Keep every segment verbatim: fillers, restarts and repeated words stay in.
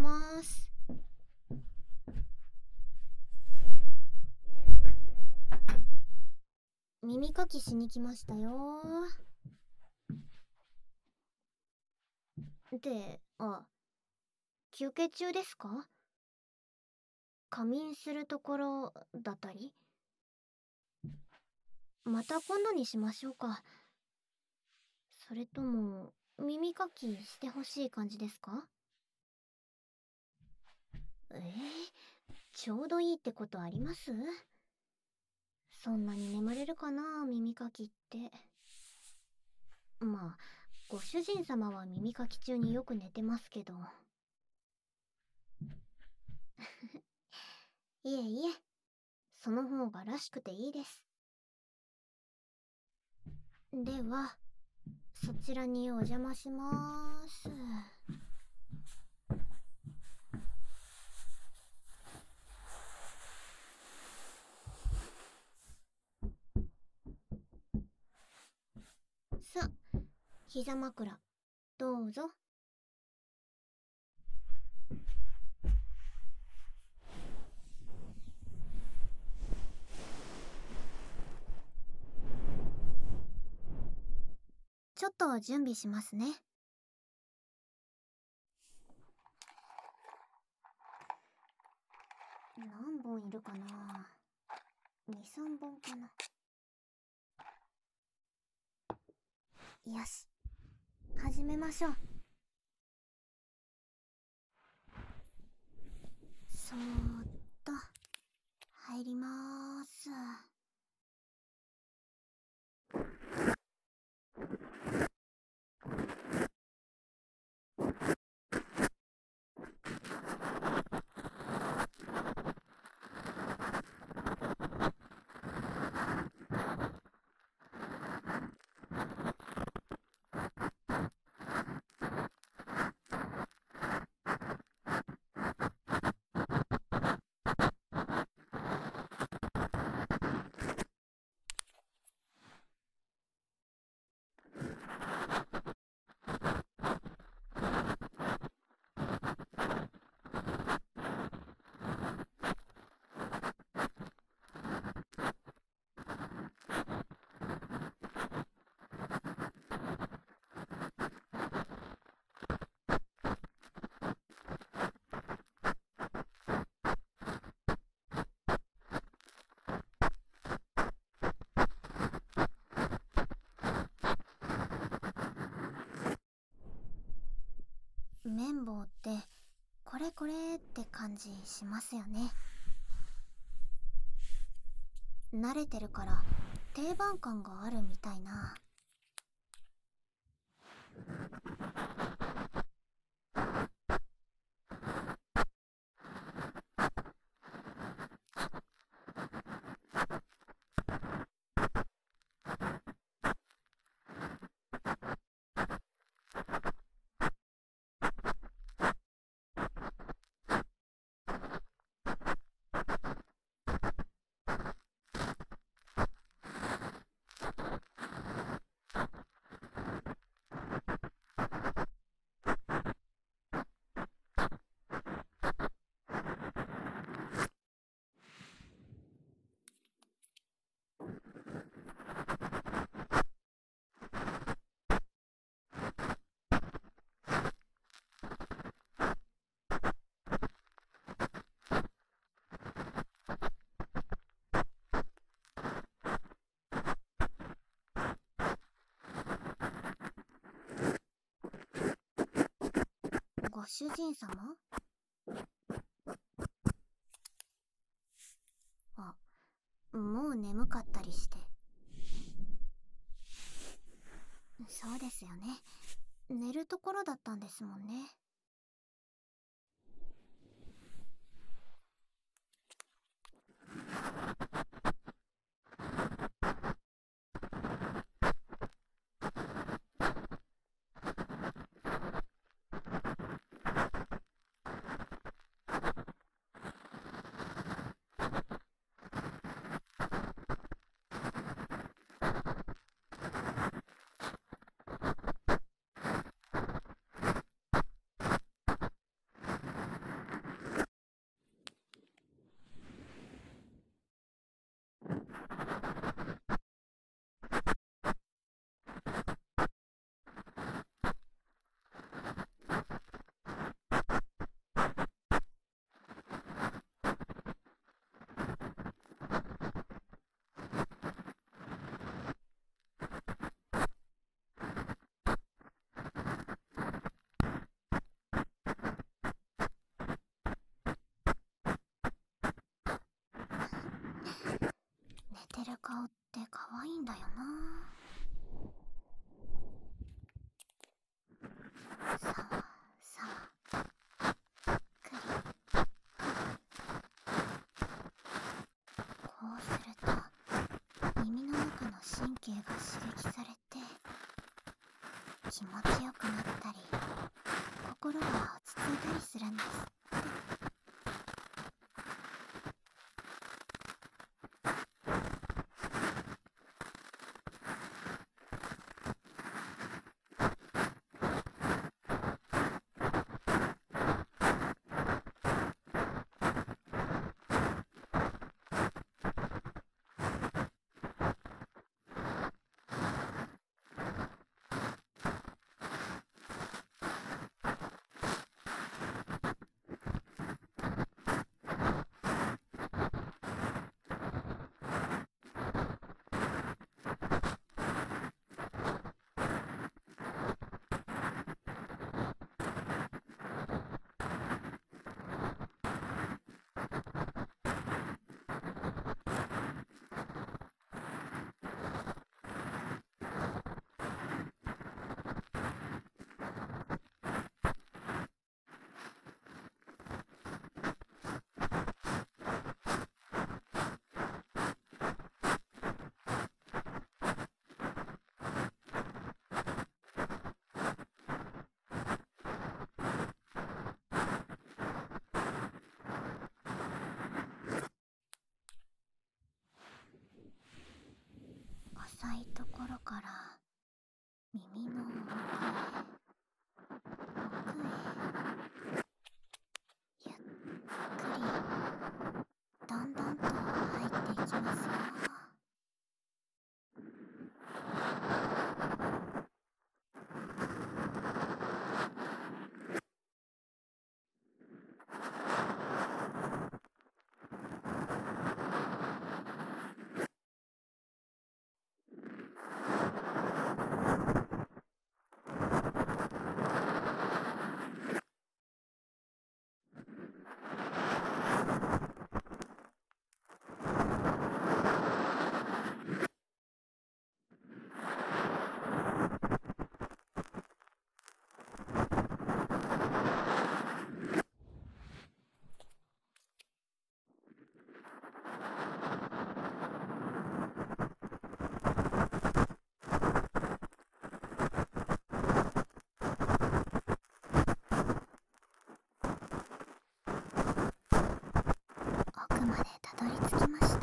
ます。耳かきしに来ましたよ。で、あ、休憩中ですか？仮眠するところだったり？また今度にしましょうか。それとも耳かきしてほしい感じですか？えー、ちょうどいいってことあります？そんなに眠れるかな、耳かきって。まあ、ご主人様は耳かき中によく寝てますけど。いえいえ、その方がらしくていいです。では、そちらにお邪魔しまーす。さあ、膝枕、どうぞ。ちょっと準備しますね。何本いるかな。に、さんぼんかな。よし、始めましょう。そーっと入りまーす。綿棒ってこれこれって感じしますよね。慣れてるから定番感があるみたいな。ご主人様？あ、もう眠かったりして。そうですよね。寝るところだったんですもんね。 る顔って可愛いんだよな。さわさわくりこうすると耳の中の神経が刺激されて気持ちよくなったり心が落ち着いたりするんですって。浅いところから耳の奥へ奥へゆっくりだんだんと入っていきますよ。奥までたどり着きました。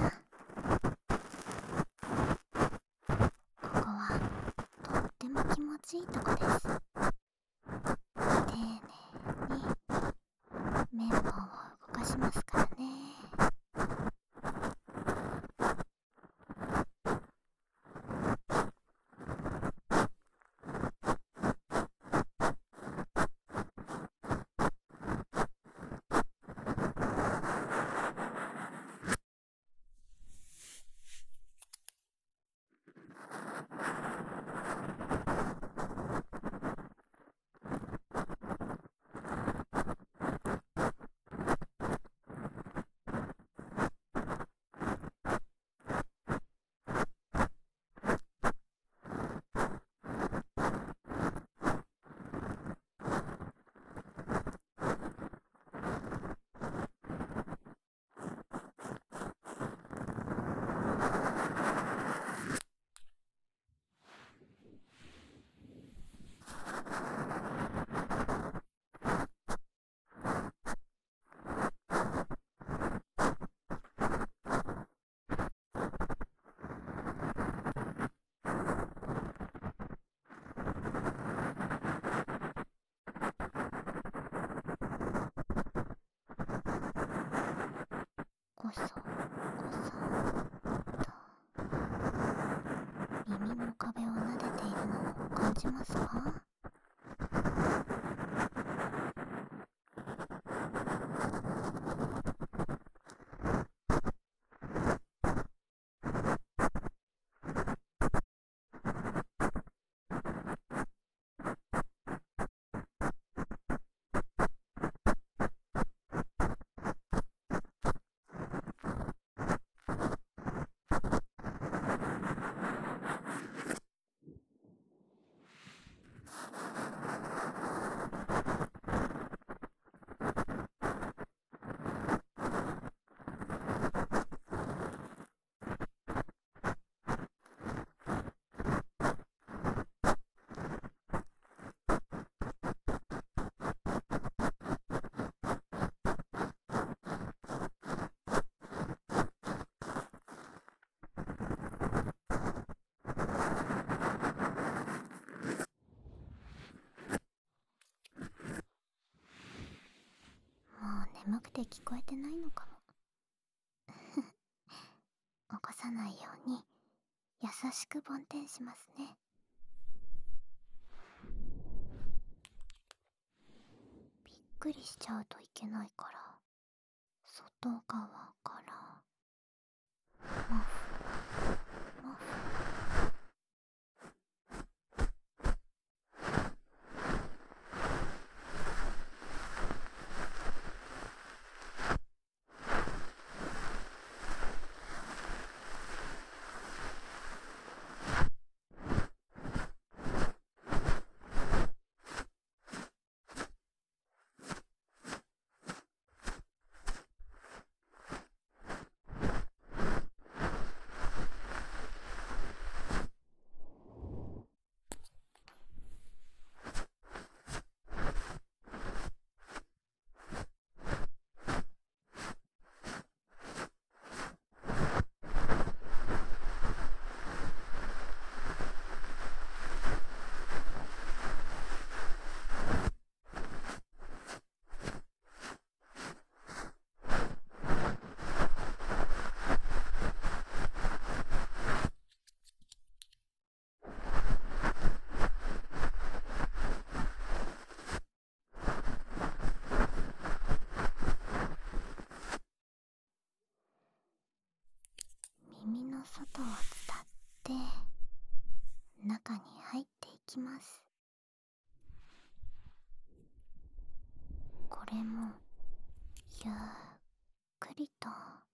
ここはとっても気持ちいいとこです。丁寧に綿棒を動かしますからね。こそこそと耳の壁を撫でているのを感じますか？ 眠くて聞こえてないのかも。起こさないように優しく梵天しますね。びっくりしちゃうといけないから、外側からマフマフ。耳の外を伝って中に入っていきます。これもゆっくりと。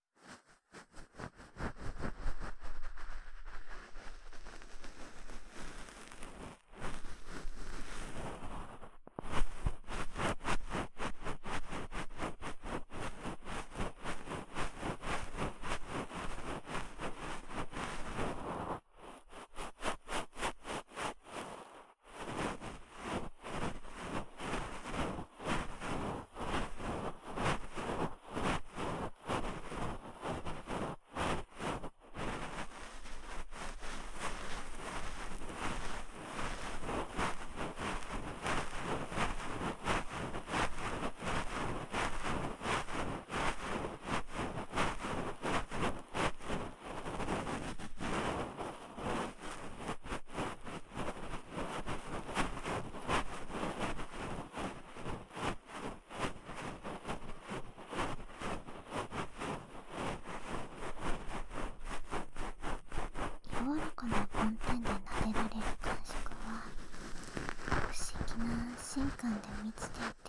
柔らかな梵天で撫でられる感触は不思議な安心感で満ちていて、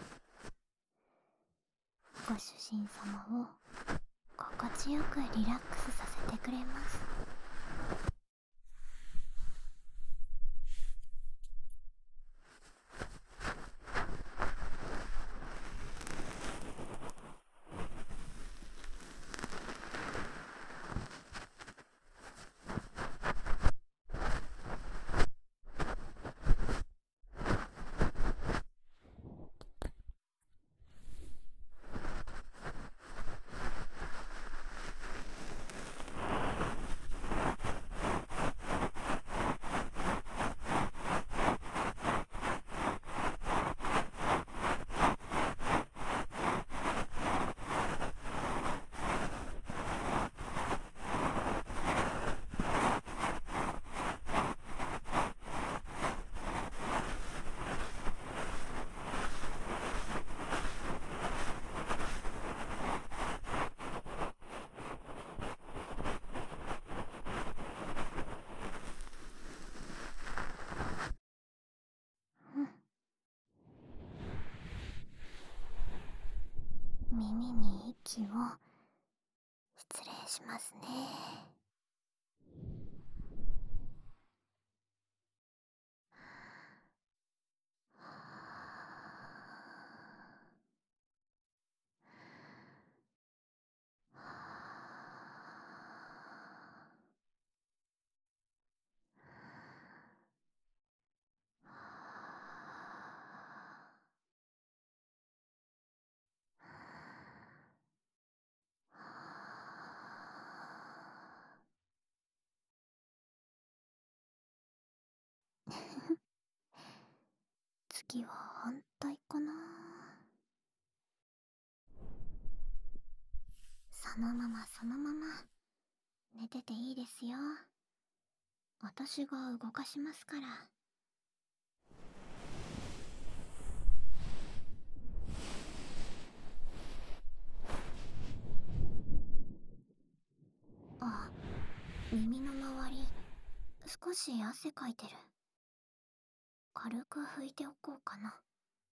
ご主人様を心地よくリラックスさせてくれます。耳に息を失礼しますね。次は反対かな。 そのままそのまま寝てていいですよ。私が動かしますから。あ、耳の周り少し汗かいてる。軽く拭いておこうかな。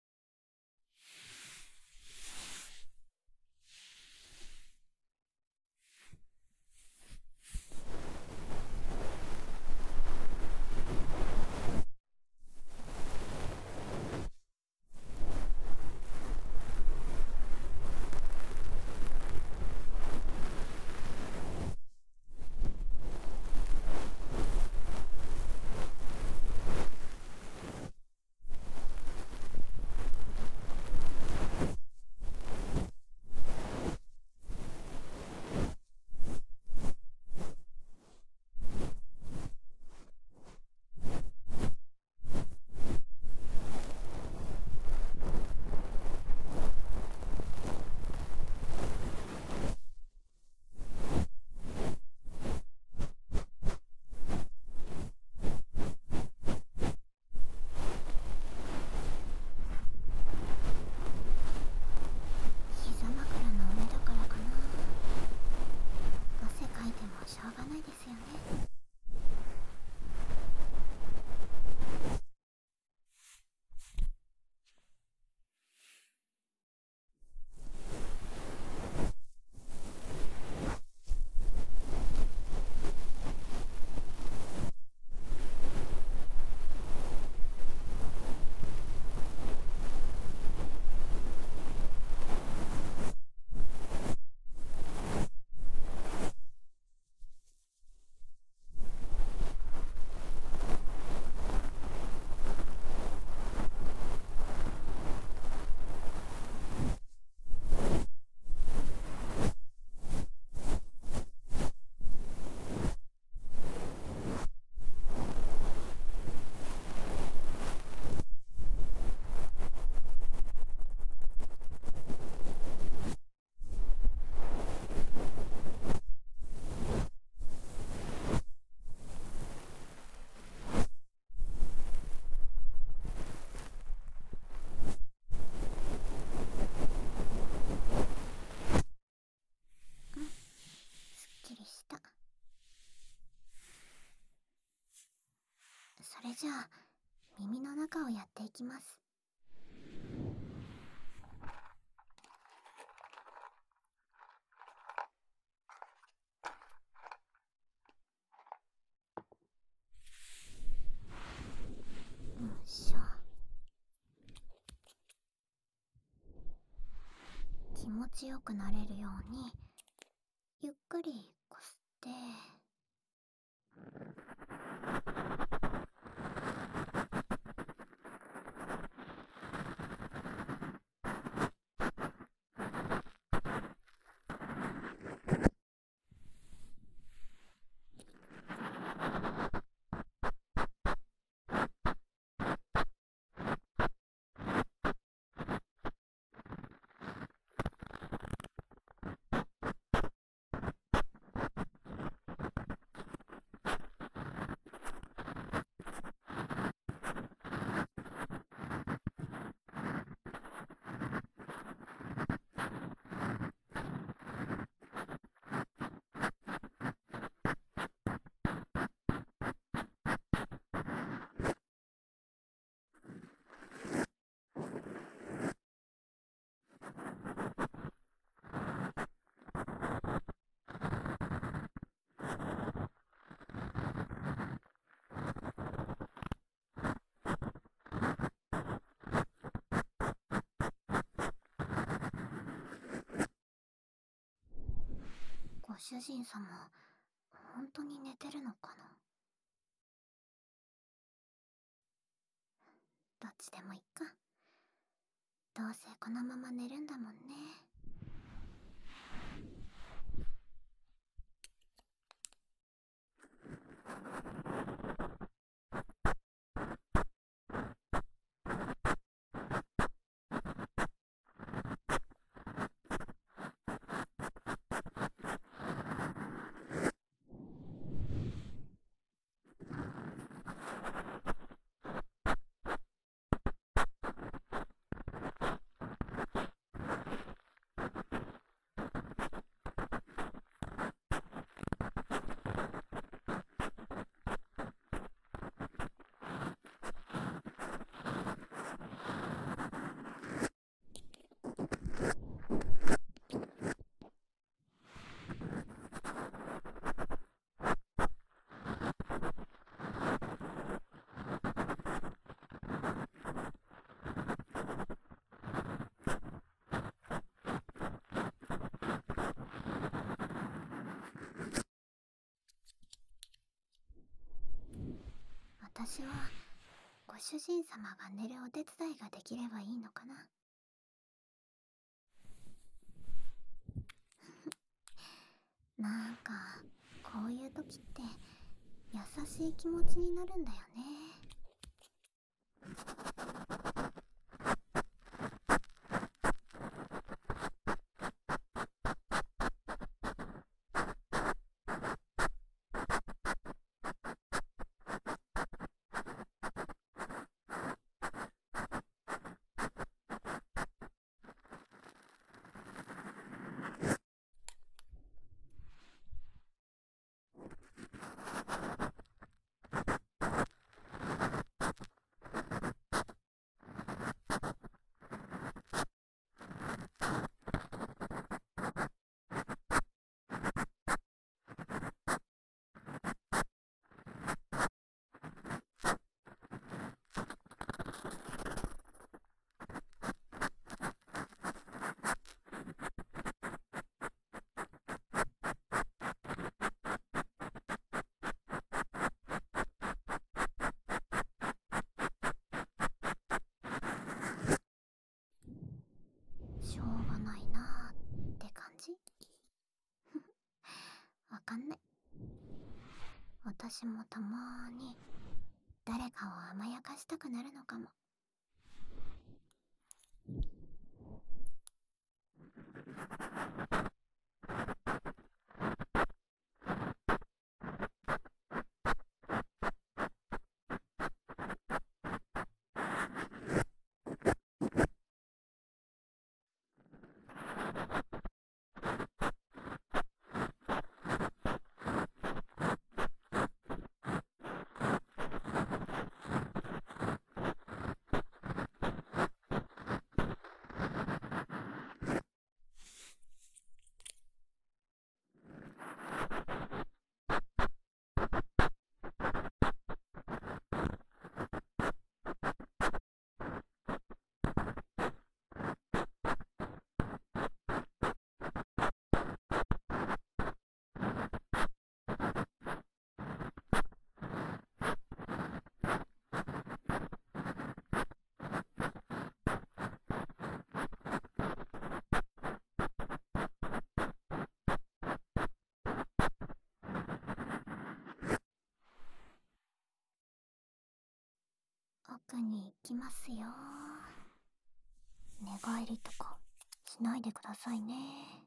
膝枕の上だからかな。汗かいてもしょうがないですよね。すっきりした。それじゃあ耳の中をやっていきます。よいしょ。気持ちよくなれるようにゆっくりこすって。ご主人様本当に寝てるのかな。どっちでもいいか。どうせこのまま寝るんだもんね。 私はご主人様が寝るお手伝いができればいいのかな。なんかこういう時って優しい気持ちになるんだよね。しょうがないなーって感じ。わかんない。私もたまーに誰かを甘やかしたくなるのかも。奥に行きますよ。寝返りとかしないでくださいね。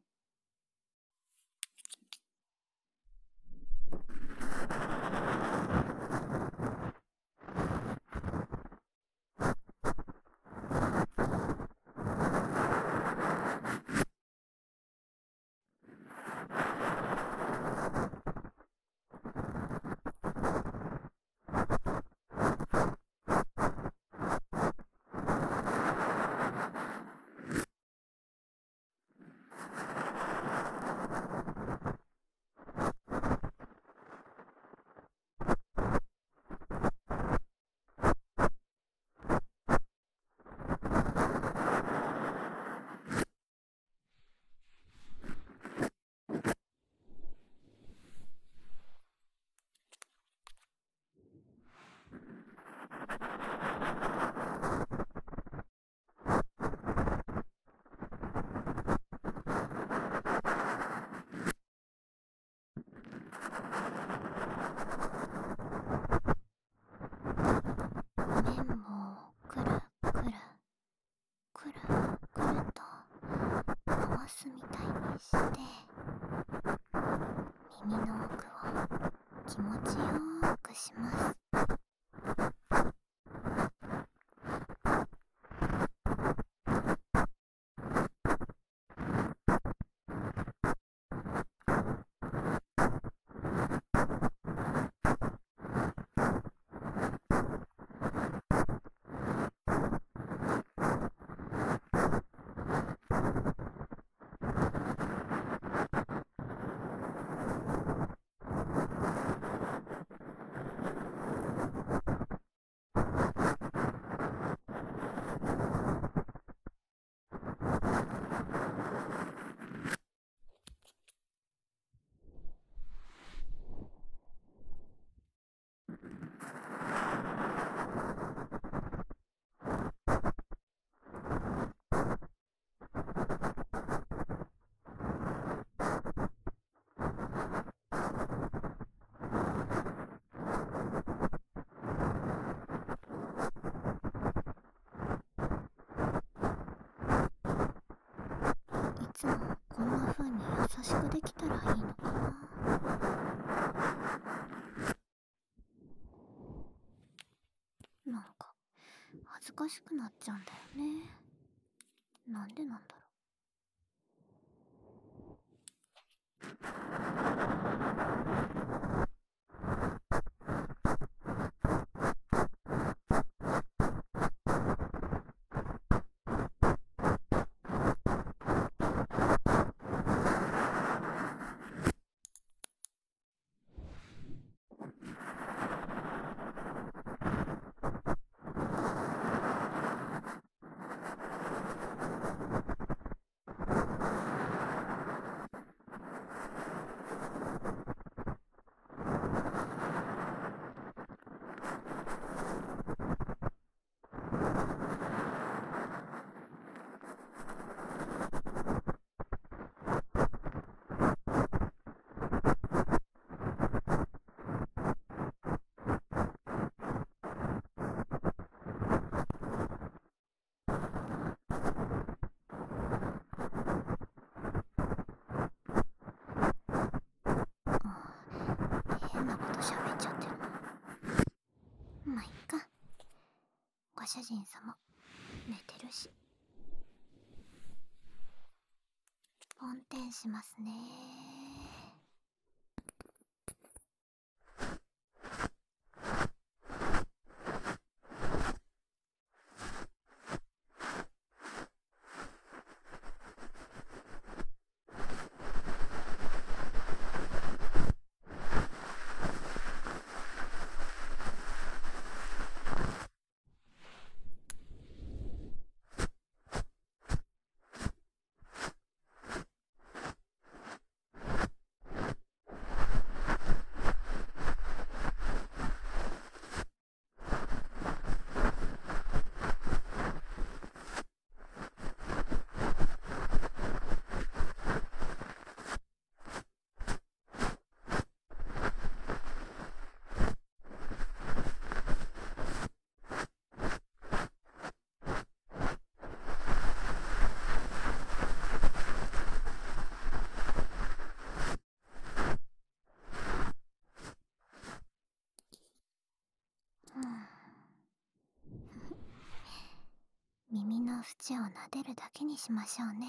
綿棒をくるくるくるくると回すみたいにして耳の奥を気持ちよーくします。 恥ずかしくなっちゃうんだよね。なんでなんだろう。変なこと喋っちゃってるな。まあいっか。ご主人様寝てるし。ポンテンしますね。耳の縁を撫でるだけにしましょうね。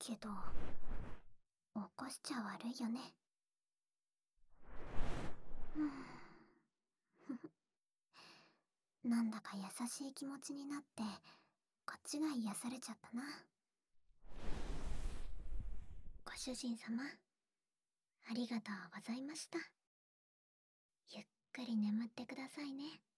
けど起こしちゃ悪いよね。うんなんだか優しい気持ちになってこっちが癒されちゃったな。ご主人様、ありがとうございました。ゆっくり眠ってくださいね。